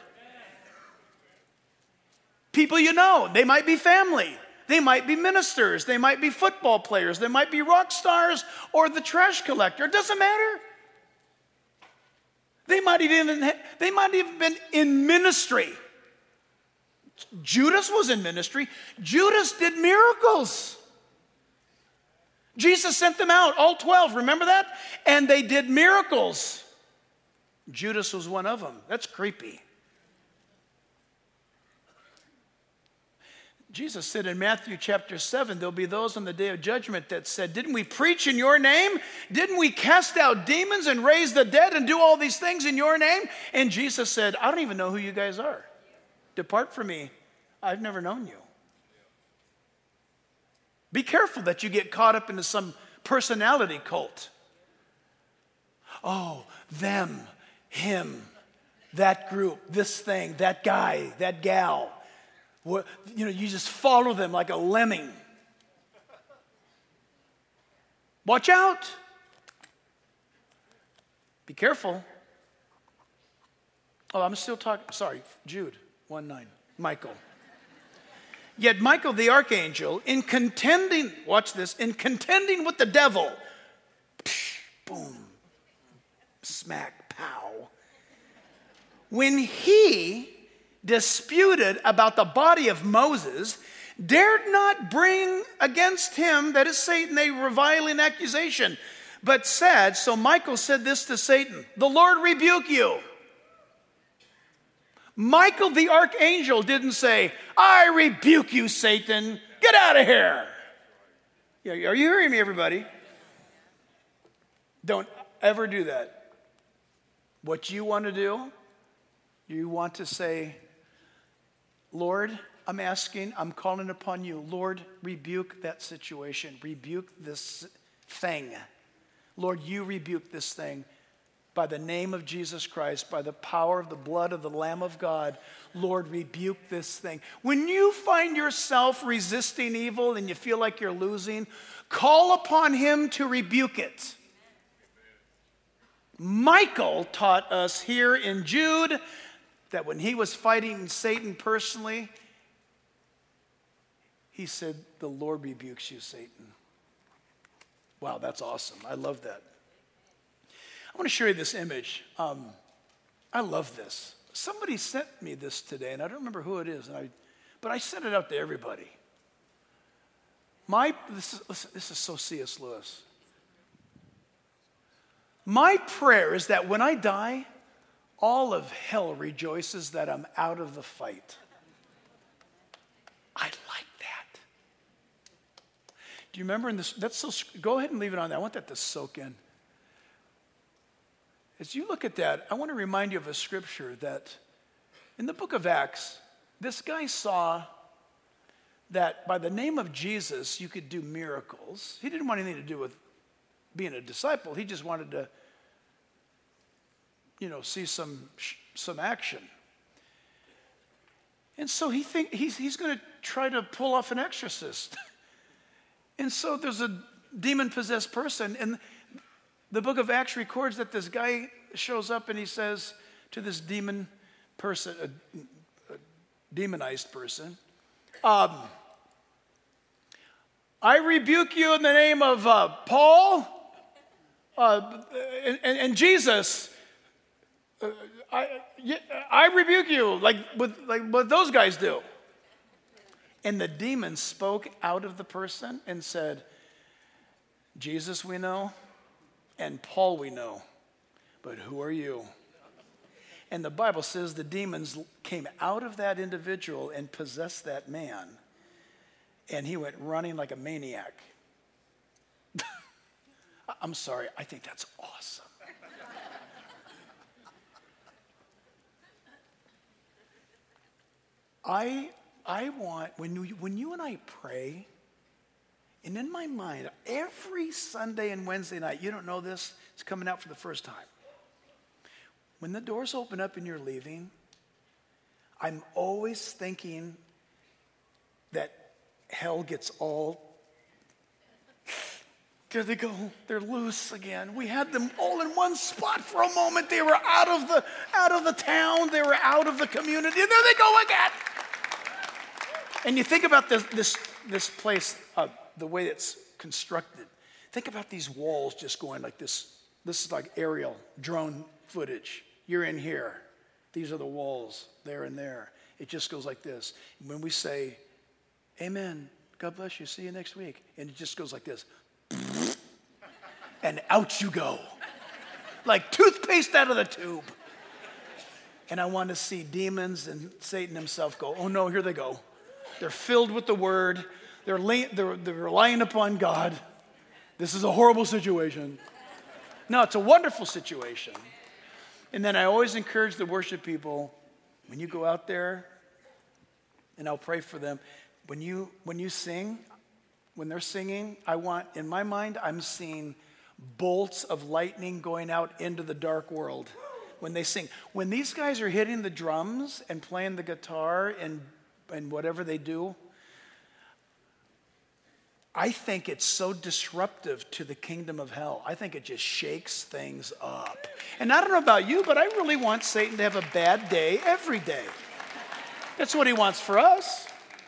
People you know, they might be family. They might be ministers. They might be football players. They might be rock stars or the trash collector. It doesn't matter. They might even, they might have been in ministry. Judas was in ministry. Judas did miracles. Jesus sent them out, all twelve, remember that? And they did miracles. Judas was one of them. That's creepy. Jesus said in Matthew chapter seven, there'll be those on the day of judgment that said, didn't we preach in your name? Didn't we cast out demons and raise the dead and do all these things in your name? And Jesus said, I don't even know who you guys are. Depart from me. I've never known you. Be careful that you get caught up into some personality cult. Oh, them, him, that group, this thing, that guy, that gal. You know, you just follow them like a lemming. Watch out. Be careful. Oh, I'm still talking. Sorry, Jude one nine. Michael. Yet Michael the archangel, in contending, watch this, in contending with the devil, psh, boom, smack, pow. When he disputed about the body of Moses, dared not bring against him, that is Satan, a reviling accusation, but said, so Michael said this to Satan, the Lord rebuke you. Michael the archangel didn't say, I rebuke you, Satan, get out of here. Yeah, are you hearing me, everybody? Don't ever do that. What you want to do, you want to say, Lord, I'm asking, I'm calling upon you. Lord, rebuke that situation. Rebuke this thing. Lord, you rebuke this thing by the name of Jesus Christ, by the power of the blood of the Lamb of God. Lord, rebuke this thing. When you find yourself resisting evil and you feel like you're losing, call upon him to rebuke it. Michael taught us here in Jude that when he was fighting Satan personally, he said, "The Lord rebukes you, Satan." Wow, that's awesome. I love that. I want to show you this image. Um, I love this. Somebody sent me this today, and I don't remember who it is, and I, but I sent it out to everybody. My, this is, listen, this is so C S. Lewis. My prayer is that when I die, all of hell rejoices that I'm out of the fight. I like that. Do you remember in this? That's so. Go ahead and leave it on there. I want that to soak in. As you look at that, I want to remind you of a scripture that in the book of Acts, this guy saw that by the name of Jesus, you could do miracles. He didn't want anything to do with being a disciple. He just wanted to, you know, see some some action. And so he think he's he's going to try to pull off an exorcist. And so there's a demon-possessed person, and the book of Acts records that this guy shows up and he says to this demon person, a, a demonized person, um, I rebuke you in the name of uh, Paul uh, and, and, and Jesus. Uh, I, I rebuke you like what, like what those guys do. And the demon spoke out of the person and said, Jesus we know, and Paul we know, but who are you? And the Bible says the demons came out of that individual and possessed that man. And he went running like a maniac. I'm sorry, I think that's awesome. I, I want, when you, when you and I pray, and in my mind, every Sunday and Wednesday night, you don't know this, it's coming out for the first time. When the doors open up and you're leaving, I'm always thinking that hell gets all, there they go, they're loose again. We had them all in one spot for a moment. They were out of the, out of the town, they were out of the community, and there they go again. And you think about this, this, this place, uh, the way it's constructed. Think about these walls just going like this. This is like aerial drone footage. You're in here. These are the walls, there and there. It just goes like this. When we say, amen, God bless you, see you next week. And it just goes like this. And out you go. Like toothpaste out of the tube. And I want to see demons and Satan himself go, oh no, here they go. They're filled with the word. They're, lay, they're, they're relying upon God. This is a horrible situation. No, it's a wonderful situation. And then I always encourage the worship people, when you go out there, and I'll pray for them, when you, when you sing, when they're singing, I want, in my mind, I'm seeing bolts of lightning going out into the dark world when they sing. When these guys are hitting the drums and playing the guitar and and whatever they do, I think it's so disruptive to the kingdom of hell. I think it just shakes things up. And I don't know about you, but I really want Satan to have a bad day every day. That's what he wants for us.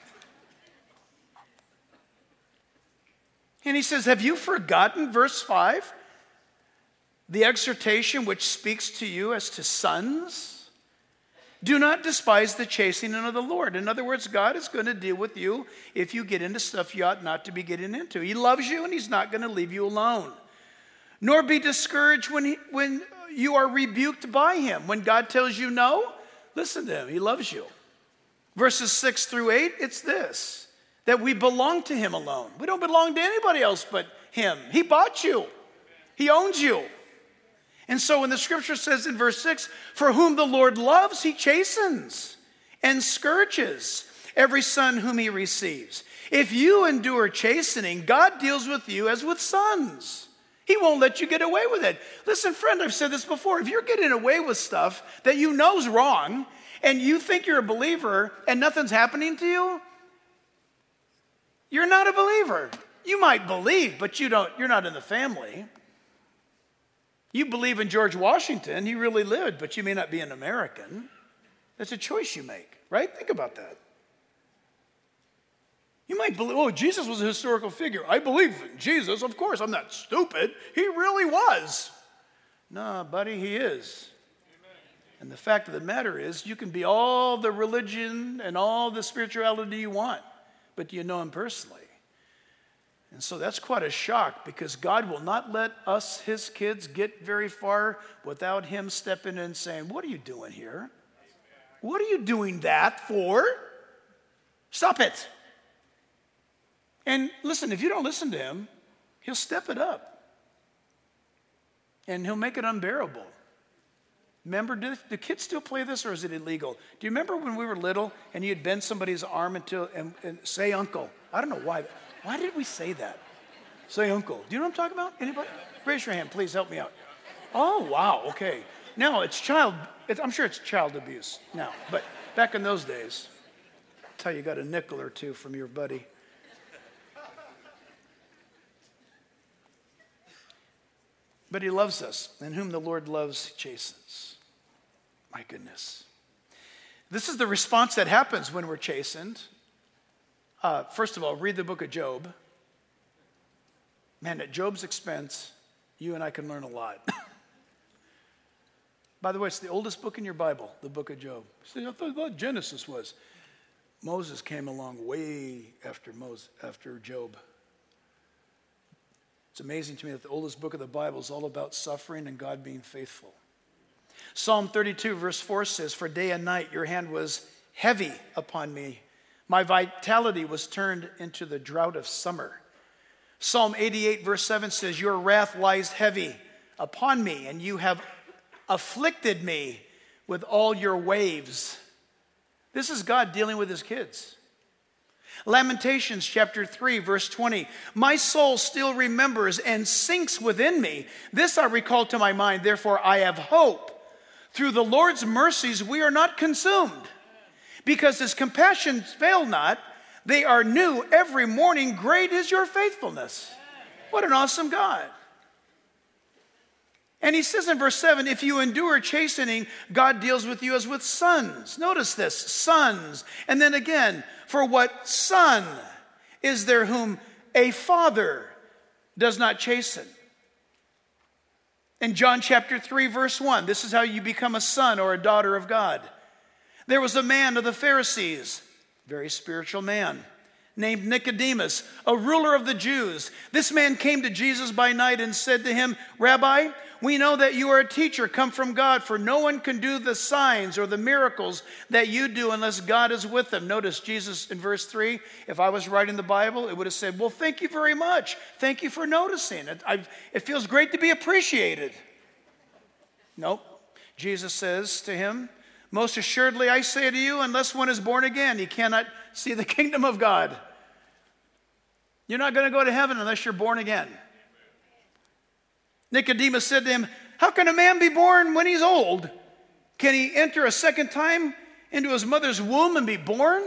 And he says, have you forgotten, verse five, the exhortation which speaks to you as to sons? Do not despise the chastening of the Lord. In other words, God is going to deal with you if you get into stuff you ought not to be getting into. He loves you and he's not going to leave you alone. Nor be discouraged when, he, when you are rebuked by him. When God tells you no, listen to him. He loves you. Verses six through eight, it's this, that we belong to him alone. We don't belong to anybody else but him. He bought you. He owns you. And so when the scripture says in verse six, for whom the Lord loves, he chastens and scourges every son whom he receives. If you endure chastening, God deals with you as with sons. He won't let you get away with it. Listen, friend, I've said this before. If you're getting away with stuff that you know's wrong and you think you're a believer and nothing's happening to you, you're not a believer. You might believe, but you don't, you're not in the family. You believe in George Washington, he really lived, but you may not be an American. That's a choice you make, right? Think about that. You might believe, oh, Jesus was a historical figure. I believe in Jesus. Of course, I'm not stupid. He really was. No, buddy, he is. Amen. And the fact of the matter is, you can be all the religion and all the spirituality you want, but do you know him personally? And so that's quite a shock, because God will not let us, his kids, get very far without him stepping in and saying, what are you doing here? What are you doing that for? Stop it. And listen, if you don't listen to him, he'll step it up. And he'll make it unbearable. Remember, do the kids still play this, or is it illegal? Do you remember when we were little and you'd bend somebody's arm until and, and say uncle? I don't know why. Why did we say that? Say uncle. Do you know what I'm talking about? Anybody? Raise your hand, please help me out. Oh, wow, okay. Now it's child, it's, I'm sure it's child abuse now, but back in those days, that's how you got a nickel or two from your buddy. But he loves us, and whom the Lord loves, chastens. My goodness. This is the response that happens when we're chastened. Uh, first of all, read the book of Job. Man, at Job's expense, you and I can learn a lot. By the way, it's the oldest book in your Bible, the book of Job. See, I thought Genesis was. Moses came along way after Moses, after Job. It's amazing to me that the oldest book of the Bible is all about suffering and God being faithful. Psalm thirty-two, verse four says, for day and night your hand was heavy upon me. My vitality was turned into the drought of summer. Psalm eighty-eight, verse seven says, your wrath lies heavy upon me, and you have afflicted me with all your waves. This is God dealing with his kids. Lamentations chapter three, verse twenty. My soul still remembers and sinks within me. This I recall to my mind, therefore I have hope. Through the Lord's mercies we are not consumed, because his compassions fail not. They are new every morning. Great is your faithfulness. What an awesome God. And he says in verse seven, if you endure chastening, God deals with you as with sons. Notice this, sons. And then again, for what son is there whom a father does not chasten? In John chapter three, verse one, this is how you become a son or a daughter of God. There was a man of the Pharisees, very spiritual man, named Nicodemus, a ruler of the Jews. This man came to Jesus by night and said to him, Rabbi, we know that you are a teacher come from God, for no one can do the signs or the miracles that you do unless God is with them. Notice Jesus in verse three, if I was writing the Bible, it would have said, well, thank you very much. Thank you for noticing. It, I, it feels great to be appreciated. Nope. Jesus says to him, most assuredly I say to you, unless one is born again, he cannot see the kingdom of God. You're not going to go to heaven unless you're born again. Nicodemus said to him, how can a man be born when he's old? Can he enter a second time into his mother's womb and be born?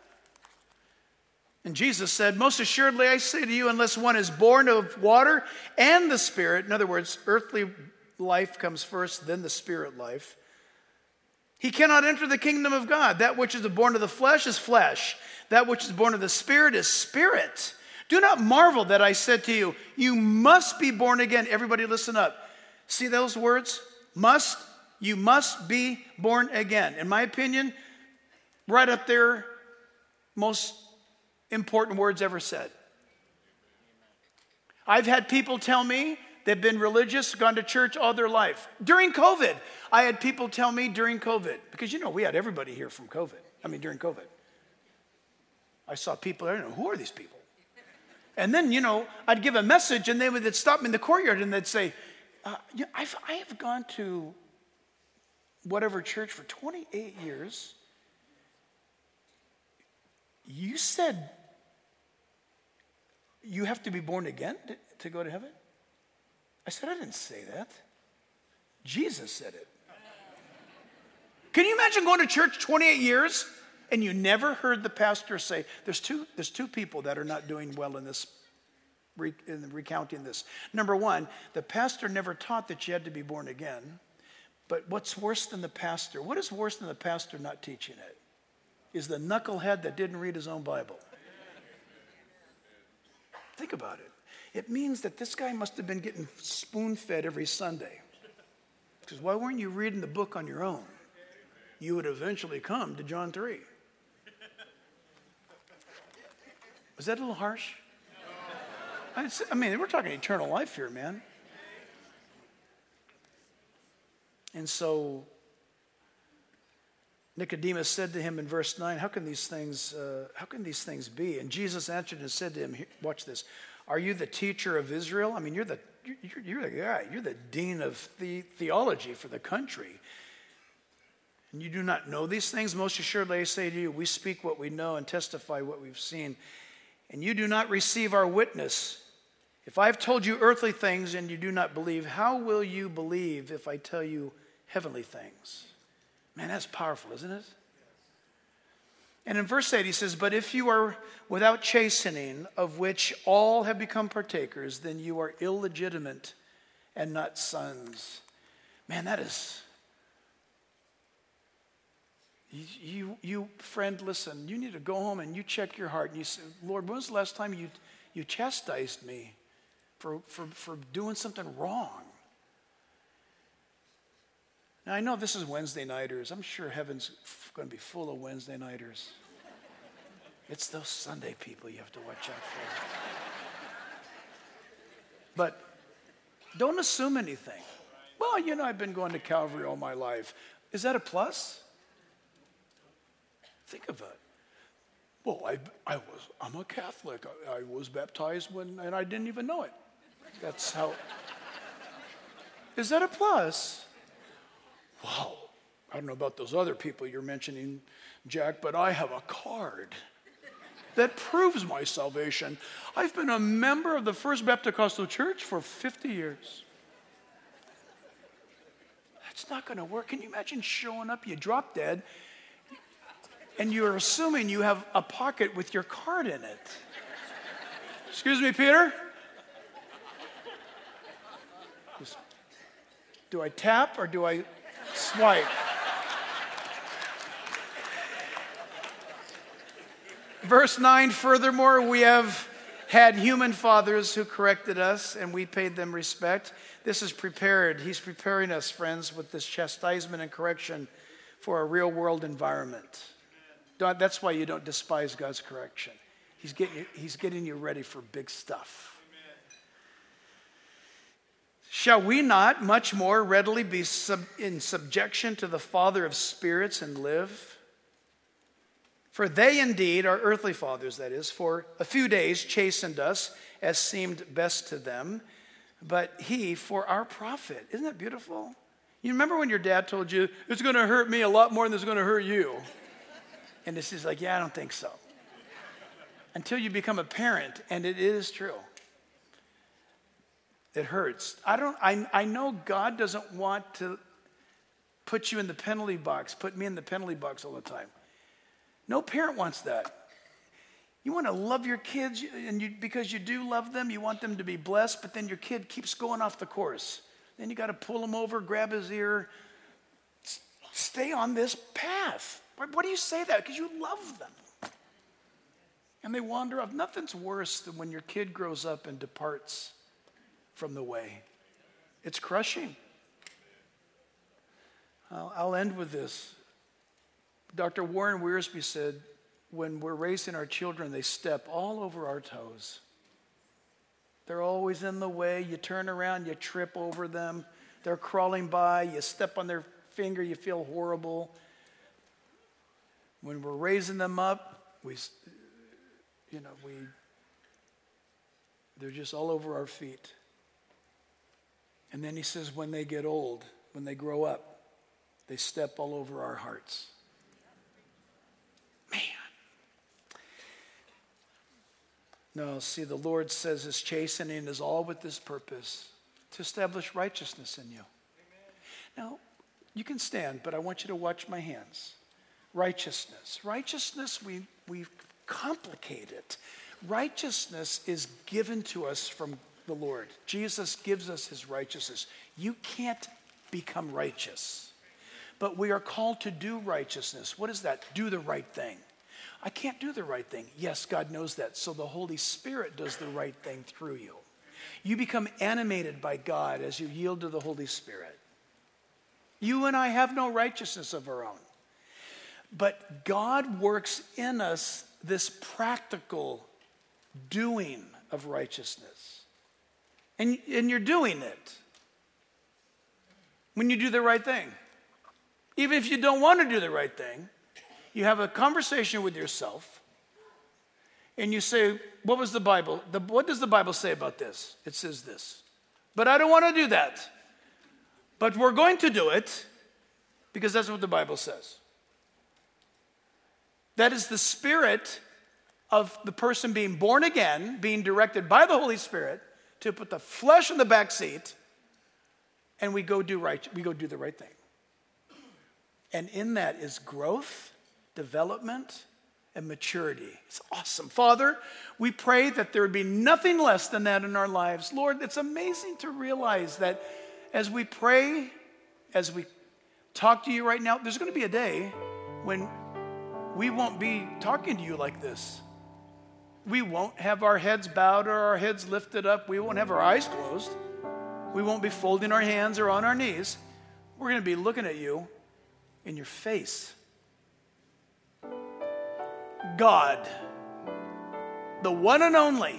And Jesus said, most assuredly I say to you, unless one is born of water and the Spirit, in other words, earthly life comes first, then the spirit life, he cannot enter the kingdom of God. That which is born of the flesh is flesh. That which is born of the Spirit is spirit. Do not marvel that I said to you, you must be born again. Everybody listen up. See those words? Must, you must be born again. In my opinion, right up there, most important words ever said. I've had people tell me they've been religious, gone to church all their life. During COVID, I had people tell me during COVID, because you know we had everybody here from COVID. I mean, during COVID. I saw people, I don't know, who are these people? And then, you know, I'd give a message and they would they'd stop me in the courtyard and they'd say, uh, you know, I've, I have gone to whatever church for twenty-eight years. You said you have to be born again to, to go to heaven? I said, I didn't say that. Jesus said it. Can you imagine going to church twenty-eight years and you never heard the pastor say, there's two, there's two people that are not doing well in this, in recounting this. Number one, the pastor never taught that you had to be born again. But what's worse than the pastor? What is worse than the pastor not teaching it? Is the knucklehead that didn't read his own Bible. think about it. It means that this guy must have been getting spoon-fed every Sunday. Because why weren't you reading the book on your own? You would eventually come to John three. Was that a little harsh? I I mean, we're talking eternal life here, man. And so Nicodemus said to him in verse nine, how can these things, uh, how can these things be? And Jesus answered and said to him, watch this, are you the teacher of Israel? I mean, you're the, you're, you're the guy, you're the dean of the, theology for the country. And you do not know these things? Most assuredly I say to you, we speak what we know and testify what we've seen. And you do not receive our witness. If I've told you earthly things and you do not believe, how will you believe if I tell you heavenly things? Man, that's powerful, isn't it? And in verse eight, he says, but if you are without chastening, of which all have become partakers, then you are illegitimate and not sons. Man, that is... You, you, you, friend, listen, you need to go home and you check your heart. And you say, Lord, when was the last time you, you chastised me for, for, for doing something wrong? Now, I know this is Wednesday nighters. I'm sure heaven's going to be full of Wednesday nighters. It's those Sunday people you have to watch out for. But don't assume anything. Well, you know, I've been going to Calvary all my life. Is that a plus? Think of it. Well, I, I was, I'm a Catholic. I, I was baptized when, and I didn't even know it. That's how. Is that a plus? Wow. I don't know about those other people you're mentioning, Jack, but I have a card that proves my salvation. I've been a member of the First Baptist Church for fifty years. That's not going to work. Can you imagine showing up, you drop dead, and you're assuming you have a pocket with your card in it? Excuse me, Peter? Just, do I tap or do I swipe? Verse nine, furthermore, we have had human fathers who corrected us, and we paid them respect. This is prepared. He's preparing us, friends, with this chastisement and correction for a real-world environment. Don't, that's why you don't despise God's correction. He's getting you, he's getting you ready for big stuff. Amen. Shall we not much more readily be sub, in subjection to the Father of spirits and live? For they indeed, our earthly fathers, that is, for a few days chastened us as seemed best to them, but he for our profit. Isn't that beautiful? You remember when your dad told you, it's going to hurt me a lot more than it's going to hurt you? And this is like, yeah, I don't think so. Until you become a parent, and it is true. It hurts. I don't. I, I know God doesn't want to put you in the penalty box, put me in the penalty box all the time. No parent wants that. You want to love your kids, and you, because you do love them, you want them to be blessed, but then your kid keeps going off the course. Then you got to pull him over, grab his ear, stay on this path. Why do you say that? Because you love them. And they wander off. Nothing's worse than when your kid grows up and departs from the way. It's crushing. I'll, I'll end with this. Doctor Warren Wiersbe said, when we're raising our children, they step all over our toes. They're always in the way. You turn around, you trip over them. They're crawling by. You step on their finger, you feel horrible. When we're raising them up, we, you know, we, they're just all over our feet. And then he says, when they get old, when they grow up, they step all over our hearts. Man. No, see, the Lord says his chastening is all with this purpose, to establish righteousness in you. Amen. Now, you can stand, but I want you to watch my hands. Righteousness. Righteousness, we, we complicate it. Righteousness is given to us from the Lord. Jesus gives us his righteousness. You can't become righteous. But we are called to do righteousness. What is that? Do the right thing. I can't do the right thing. Yes, God knows that. So the Holy Spirit does the right thing through you. You become animated by God as you yield to the Holy Spirit. You and I have no righteousness of our own. But God works in us this practical doing of righteousness. And, and you're doing it when you do the right thing. Even if you don't want to do the right thing, you have a conversation with yourself and you say, what was the Bible? The, what does the Bible say about this? It says this. But I don't want to do that. But we're going to do it because that's what the Bible says. That is the spirit of the person being born again, being directed by the Holy Spirit to put the flesh in the back seat, and we go do right, we go do the right thing. And in that is growth, development, and maturity. It's awesome. Father, we pray that there would be nothing less than that in our lives. Lord, it's amazing to realize that as we pray, as we talk to you right now, there's going to be a day when we won't be talking to you like this. We won't have our heads bowed or our heads lifted up. We won't have our eyes closed. We won't be folding our hands or on our knees. We're going to be looking at you in your face. God, the one and only.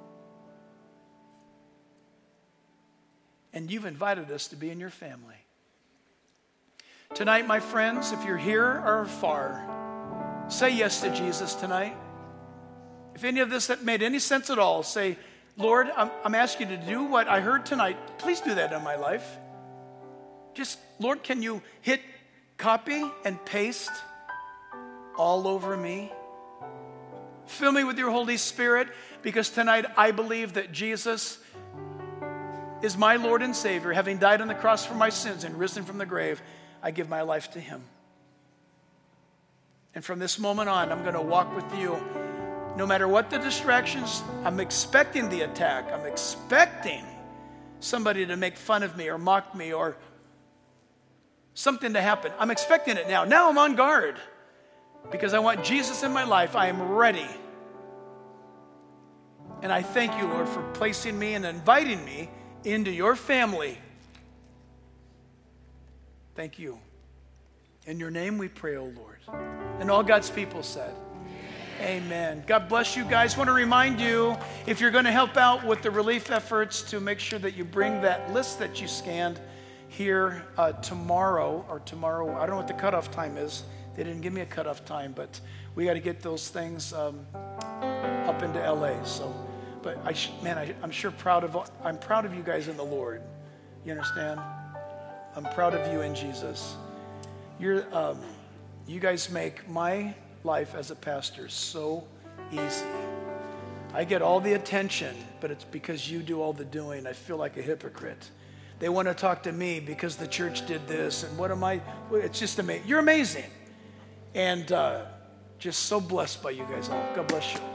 And you've invited us to be in your family. Tonight, my friends, if you're here or far, say yes to Jesus tonight. If any of this that made any sense at all, say, Lord, I'm, I'm asking you to do what I heard tonight. Please do that in my life. Just, Lord, can you hit copy and paste all over me? Fill me with your Holy Spirit, because tonight I believe that Jesus is my Lord and Savior. Having died on the cross for my sins and risen from the grave, I give my life to him. And from this moment on, I'm going to walk with you. No matter what the distractions, I'm expecting the attack. I'm expecting somebody to make fun of me or mock me or something to happen. I'm expecting it now. Now I'm on guard because I want Jesus in my life. I am ready. And I thank you, Lord, for placing me and inviting me into your family. Thank you. In your name we pray, O Lord. And all God's people said, amen. God bless you guys. I want to remind you, if you're going to help out with the relief efforts, to make sure that you bring that list that you scanned here uh, tomorrow, or tomorrow, I don't know what the cutoff time is. They didn't give me a cutoff time, but we got to get those things um, up into L A. So, but I, man, I, I'm sure proud of, I'm proud of you guys in the Lord. You understand? I'm proud of you in Jesus. You're, um, you guys make my life as a pastor so easy. I get all the attention, but it's because you do all the doing. I feel like a hypocrite. They want to talk to me because the church did this, and what am I? It's just amazing. You're amazing, and uh, just so blessed by you guys all. God bless you.